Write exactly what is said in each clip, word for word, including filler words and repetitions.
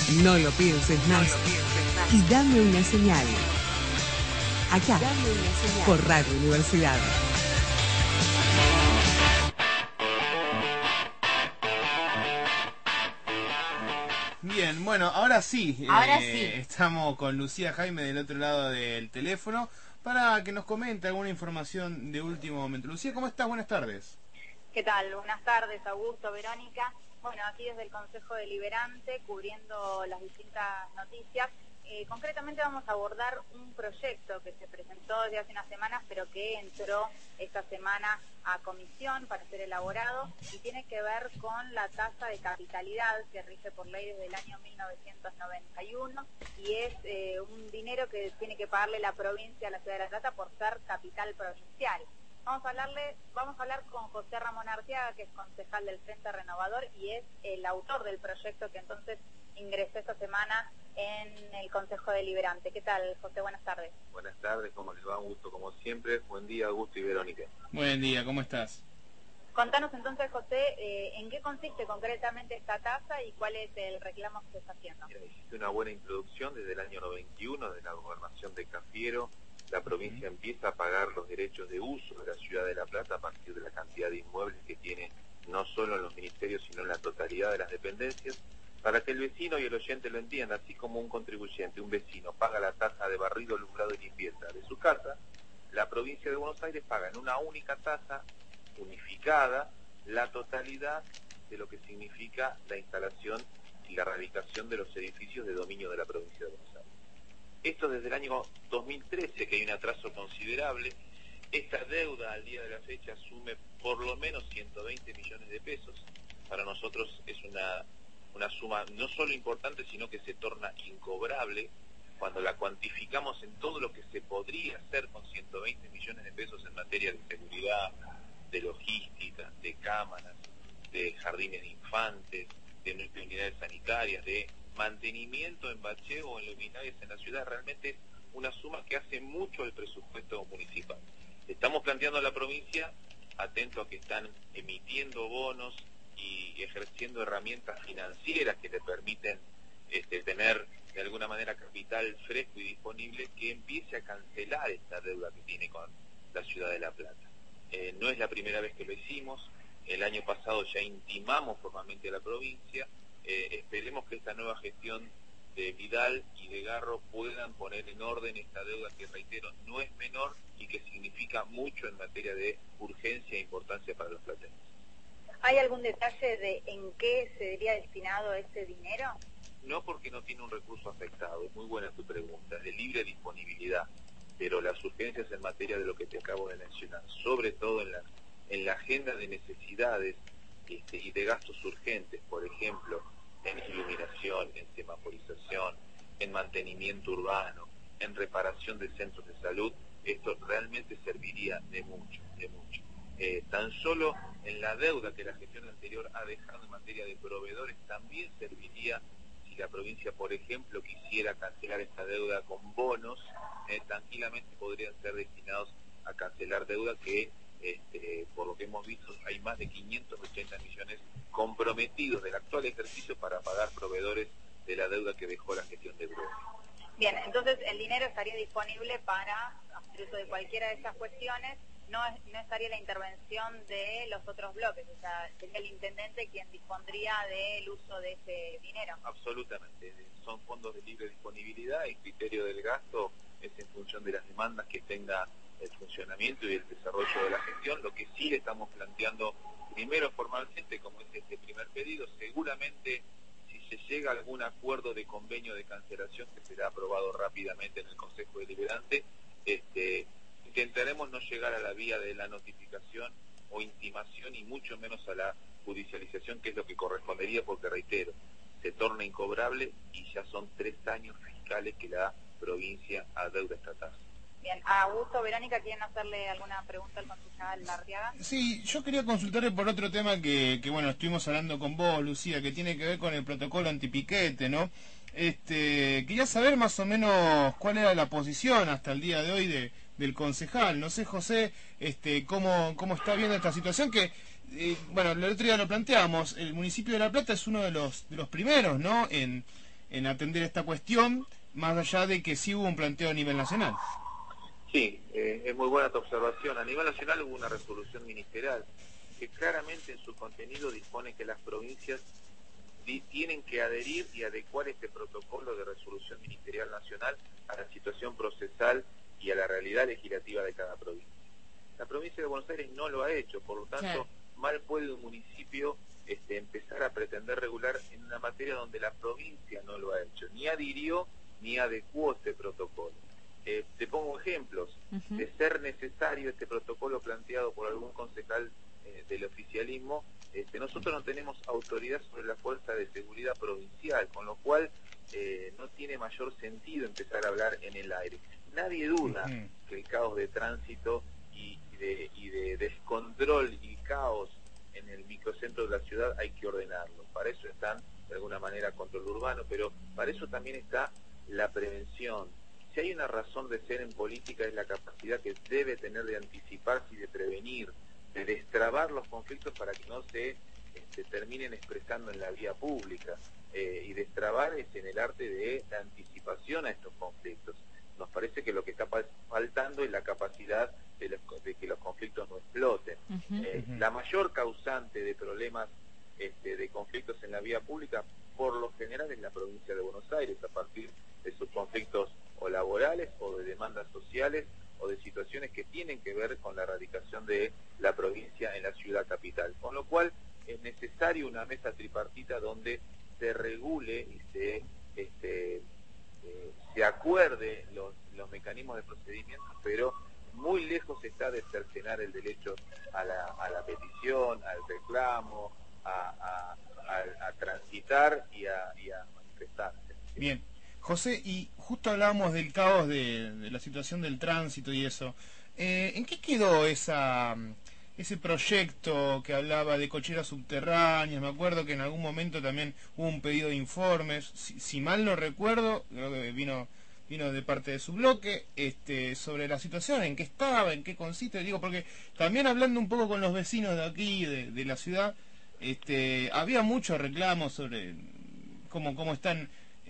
No lo pienses más y dame una señal. Acá, por Radio Universidad. Bien, bueno, ahora sí, ahora eh, sí. Estamos con Lucía Jaime del otro lado del teléfono para que nos comente alguna información de último momento. Lucía, ¿cómo estás? Buenas tardes. ¿Qué tal? Buenas tardes, Augusto, Verónica. Bueno, aquí desde el Consejo Deliberante, cubriendo las distintas noticias. Eh, concretamente vamos a abordar un proyecto que se presentó desde hace unas semanas, pero que entró esta semana a comisión para ser elaborado y tiene que ver con la tasa de capitalidad que rige por ley desde el año mil novecientos noventa y uno y es eh, un dinero que tiene que pagarle la provincia a la ciudad de La Plata por ser capital provincial. Vamos a hablarle, vamos a hablar con José Ramón Arteaga, que es concejal del Frente Renovador y es el autor del proyecto que entonces ingresó esta semana en el Consejo Deliberante. ¿Qué tal, José? Buenas tardes. Buenas tardes, ¿cómo les va? Un gusto como siempre. Buen día, Augusto y Verónica. Buen día, ¿cómo estás? Contanos entonces, José, eh, en qué consiste concretamente esta tasa y cuál es el reclamo que se está haciendo. Mira, hiciste una buena introducción. Desde el año noventa y uno, de la gobernación de Cafiero, la provincia empieza a pagar los derechos de uso de la ciudad de La Plata a partir de la cantidad de inmuebles que tiene, no solo en los ministerios, sino en la totalidad de las dependencias, para que el vecino y el oyente lo entienda, así como un contribuyente, un vecino, paga la tasa de barrido, alumbrado y limpieza de su casa, la provincia de Buenos Aires paga en una única tasa unificada la totalidad de lo que significa la instalación y la rehabilitación de los edificios de dominio de la provincia de Buenos Aires. Esto desde el año dos mil trece, que hay un atraso considerable. Esta deuda al día de la fecha asume por lo menos ciento veinte millones de pesos. Para nosotros es una, una suma no solo importante, sino que se torna incobrable cuando la cuantificamos en todo lo que se podría hacer con ciento veinte millones de pesos en materia de seguridad, de logística, de cámaras, de jardines de infantes, de unidades sanitarias, de mantenimiento en bacheo o en luminarias en la ciudad. Realmente es una suma que hace mucho el presupuesto municipal. Estamos planteando a la provincia, atento a que están emitiendo bonos y ejerciendo herramientas financieras que le permiten este, tener de alguna manera capital fresco y disponible, que empiece a cancelar esta deuda que tiene con la ciudad de La Plata. Eh, no es la primera vez que lo hicimos. El año pasado ya intimamos formalmente a la provincia. Eh, esperemos que esta nueva gestión de Vidal y de Garro puedan poner en orden esta deuda que, reitero, no es menor y que significa mucho en materia de urgencia e importancia para los platenses. ¿Hay algún detalle de en qué se sería destinado ese dinero? No, porque no tiene un recurso afectado. Es muy buena tu pregunta, es de libre disponibilidad, pero las urgencias en materia de lo que te acabo de mencionar, sobre todo en la, en la agenda de necesidades este, y de gastos urgentes, por ejemplo, en iluminación, en semaforización, en mantenimiento urbano, en reparación de centros de salud, esto realmente serviría de mucho, de mucho. Eh, tan solo en la deuda que la gestión anterior ha dejado en materia de proveedores, también serviría si la provincia, por ejemplo, quisiera cancelar esta deuda con bonos, eh, tranquilamente podrían ser destinados a cancelar deuda que, este, por lo que hemos visto, hay más de quinientos ochenta millones comprometidos del actual ejercicio para pagar proveedores de la deuda que dejó la gestión de Bruno. Bien, entonces el dinero estaría disponible para hacer uso de cualquiera de esas cuestiones, no, no estaría la intervención de los otros bloques, o sea, sería el intendente quien dispondría del uso de ese dinero. Absolutamente, son fondos de libre disponibilidad, el criterio del gasto es en función de las demandas que tenga el funcionamiento y el desarrollo de la gestión. Lo que sí estamos planteando primero formalmente, como es este primer pedido, seguramente si se llega a algún acuerdo de convenio de cancelación que será aprobado rápidamente en el Consejo Deliberante, este, intentaremos no llegar a la vía de la notificación o intimación y mucho menos a la judicialización, que es lo que correspondería, porque reitero, se torna incobrable y ya son tres años fiscales que la provincia adeuda esta tasa. Bien, Augusto, Verónica, ¿quieren hacerle alguna pregunta al concejal Arteaga? Sí, yo quería consultarle por otro tema que, que, bueno, estuvimos hablando con vos, Lucía, que tiene que ver con el protocolo antipiquete, ¿no? Este, quería saber más o menos cuál era la posición hasta el día de hoy de, del concejal. No sé, José, este, cómo, cómo está viendo esta situación que, eh, bueno, el otro día lo planteamos, el municipio de La Plata es uno de los, de los primeros, ¿no?, en en atender esta cuestión, más allá de que sí hubo un planteo a nivel nacional. Sí, eh, es muy buena tu observación. A nivel nacional hubo una resolución ministerial que claramente en su contenido dispone que las provincias tienen que adherir y adecuar este protocolo de resolución ministerial nacional a la situación procesal y a la realidad legislativa de cada provincia. La provincia de Buenos Aires no lo ha hecho, por lo tanto, sí. mal puede un municipio este, empezar a pretender regular en una materia donde la provincia no lo ha hecho, ni adhirió ni adecuó este protocolo. Eh, te pongo ejemplos. Uh-huh. De ser necesario este protocolo planteado por algún concejal eh, del oficialismo, este, nosotros no tenemos autoridad sobre la fuerza de seguridad provincial, con lo cual eh, no tiene mayor sentido empezar a hablar en el aire. Nadie duda uh-huh. que el caos de tránsito y, y, de, y de descontrol y caos en el microcentro de la ciudad hay que ordenarlo. Para eso están, de alguna manera, control urbano, pero para eso también está la prevención. Si hay una razón de ser en política es la capacidad que debe tener de anticiparse y de prevenir, de destrabar los conflictos para que no se este, terminen expresando en la vía pública. Eh, y destrabar es en el arte de la anticipación a estos conflictos. Nos parece que lo que está faltando es la capacidad de, los, de que los conflictos no exploten. Uh-huh, eh, uh-huh. La mayor causante de problemas este, de conflictos en la vía pública, por lo general, es la provincia de Buenos Aires, a partir de sus conflictos o laborales o de demandas sociales o de situaciones que tienen que ver con la erradicación de la provincia en la ciudad capital. Con lo cual es necesario una mesa tripartita donde se regule y se, este, eh, se acuerde los, los mecanismos de procedimiento, pero muy lejos está de cercenar el derecho a la, a la petición, al reclamo, a, a, a, a transitar y a, y a manifestarse. Bien. José, y justo hablábamos del caos de, de la situación del tránsito y eso. Eh, ¿En qué quedó esa ese proyecto que hablaba de cocheras subterráneas? Me acuerdo que en algún momento también hubo un pedido de informes. Si, si mal no recuerdo, creo que vino vino de parte de su bloque, este, sobre la situación, en qué estaba, en qué consiste. Digo, porque también hablando un poco con los vecinos de aquí, de, de la ciudad, este, había muchos reclamos sobre cómo, cómo están...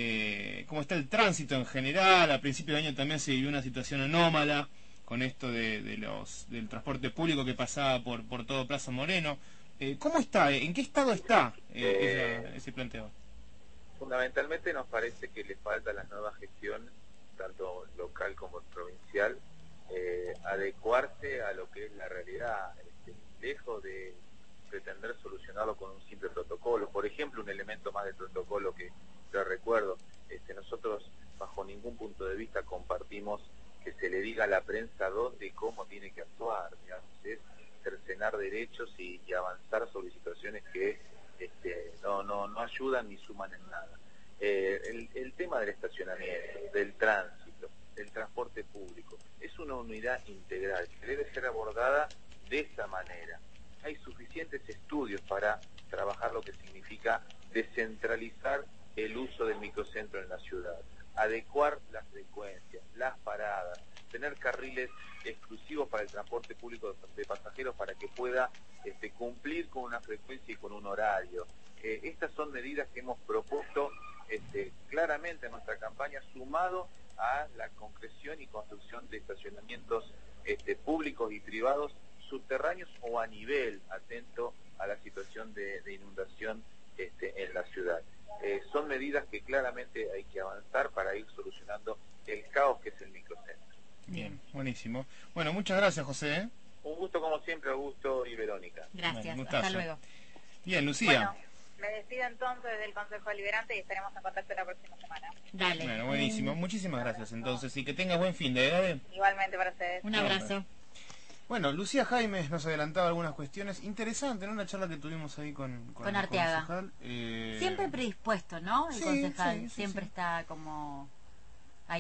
Eh, cómo está el tránsito en general. A principio de año también se vivió una situación anómala con esto de, de los del transporte público que pasaba por por todo Plaza Moreno. Eh, ¿Cómo está? ¿En qué estado está eh, eh, esa, ese planteo? Fundamentalmente nos parece que le falta a la nueva gestión, tanto local como provincial, eh, adecuarse a lo que es la realidad, este, lejos de pretender solucionarlo con un simple protocolo. Por ejemplo, un elemento más del protocolo que yo recuerdo, este, nosotros bajo ningún punto de vista compartimos que se le diga a la prensa dónde y cómo tiene que actuar, digamos, es cercenar derechos y, y avanzar sobre situaciones que este, no, no, no ayudan ni suman en nada. Eh, el, el tema del estacionamiento, del tránsito, del transporte público, es una unidad integral que debe ser abordada de esa manera. Hay suficientes estudios para trabajar lo que significa descentralizar el uso del microcentro en la ciudad, adecuar las frecuencias, las paradas, tener carriles exclusivos para el transporte público de pasajeros para que pueda este, cumplir con una frecuencia y con un horario. Eh, estas son medidas que hemos propuesto este, claramente en nuestra campaña, sumado a la concreción y construcción de estacionamientos este, públicos y privados subterráneos o a nivel, atento a la situación de, de inundación este, en la ciudad. Eh, son medidas que claramente hay que avanzar para ir solucionando el caos que es el microcentro. Bien, buenísimo. Bueno, muchas gracias, José. ¿eh? Un gusto como siempre, Augusto y Verónica. Gracias, bueno, hasta luego. Bien, Lucía. Bueno, me despido entonces del Consejo Deliberante y estaremos en contacto la próxima semana. Dale. Bueno, buenísimo. Muchísimas gracias entonces y que tengas buen fin de ¿eh? Igualmente para ustedes. Un abrazo. Bueno, Lucía Jaime nos adelantaba algunas cuestiones. Interesante, ¿no? Una charla que tuvimos ahí con, con, con Arteaga. Concejal. Eh... Siempre predispuesto, ¿no? El sí, concejal sí, sí, siempre sí. está como ahí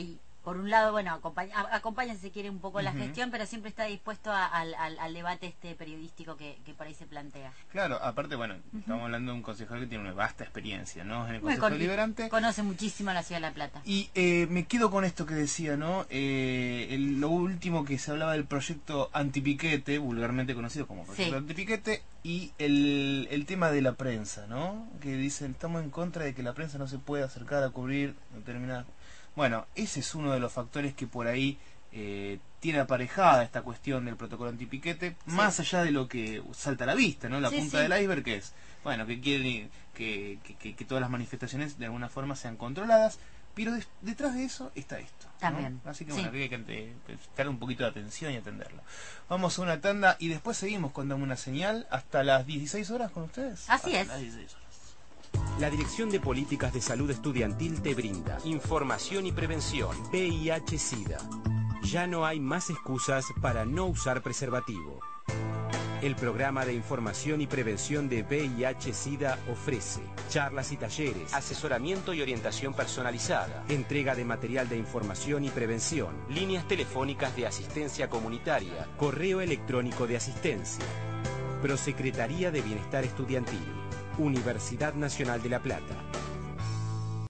por un lado, bueno, acompaña, acompaña si se quiere un poco uh-huh. la gestión, pero siempre está dispuesto a, al, al, al debate este periodístico que, que por ahí se plantea. Claro, aparte, bueno, uh-huh. estamos hablando de un concejal que tiene una vasta experiencia, ¿no? En el Consejo con, Deliberante. Conoce muchísimo la Ciudad de La Plata. Y eh, me quedo con esto que decía, ¿no? Eh, el, lo último que se hablaba del proyecto antipiquete, vulgarmente conocido como proyecto sí. antipiquete, y el, el tema de la prensa, ¿no? Que dicen, estamos en contra de que la prensa no se pueda acercar a cubrir determinadas... Bueno, ese es uno de los factores que por ahí eh, tiene aparejada esta cuestión del protocolo antipiquete, sí. más allá de lo que salta a la vista, ¿no? La sí, punta sí. del iceberg, que es, bueno, que quieren que, que, que, que todas las manifestaciones de alguna forma sean controladas, pero de, detrás de eso está esto, ¿no? También. Así que sí. bueno, hay que prestarle un poquito de atención y atenderlo. Vamos a una tanda y después seguimos con Dame una Señal hasta las dieciséis horas con ustedes. Así hasta es. Las dieciséis horas. La Dirección de Políticas de Salud Estudiantil te brinda información y prevención. V I H SIDA. Ya no hay más excusas para no usar preservativo. El programa de información y prevención de V I H SIDA ofrece charlas y talleres, asesoramiento y orientación personalizada, entrega de material de información y prevención, líneas telefónicas de asistencia comunitaria, correo electrónico de asistencia. Prosecretaría de Bienestar Estudiantil, Universidad Nacional de La Plata.